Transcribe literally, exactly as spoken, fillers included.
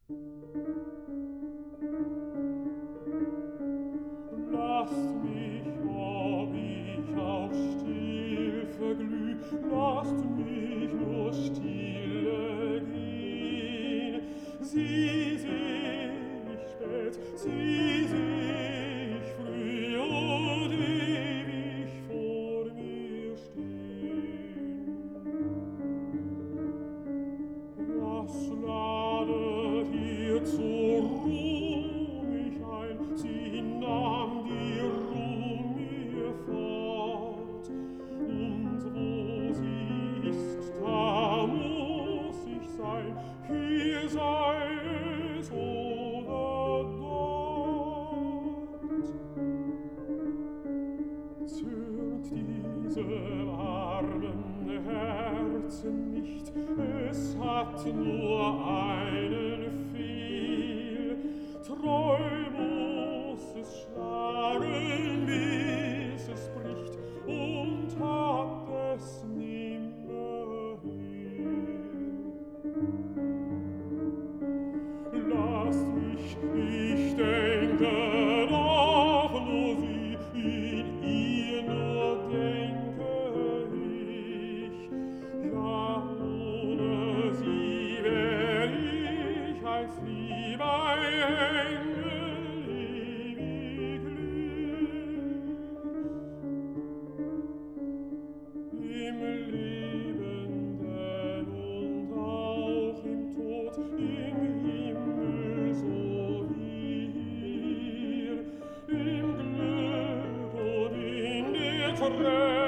Lasst mich, ob ich auch still verglüh, lasst mich nur stille gehen. Sie seh ich spät, sie seh ich früh und ewig vor mir stehen. Was ladet ihr zur Ruh mich ein? Sie nahm die Ruh mir fort. Und wo sie ist, da muss ich sein. Hier sei es oder dort. Zürnt diese armen Herzen nicht, es hat nur einen Fehl. Treu muss es schlagen, bis es bricht, und hat es nimmer heil. Lasst mich, ich denke doch nur sie, in ihr nur denke ich. Ja, ohne sie wär ich als lieb ein Engel ewig glüh. Im Lebenden und auch im Tod, im Himmel so wie hier, im Glück und in der Träne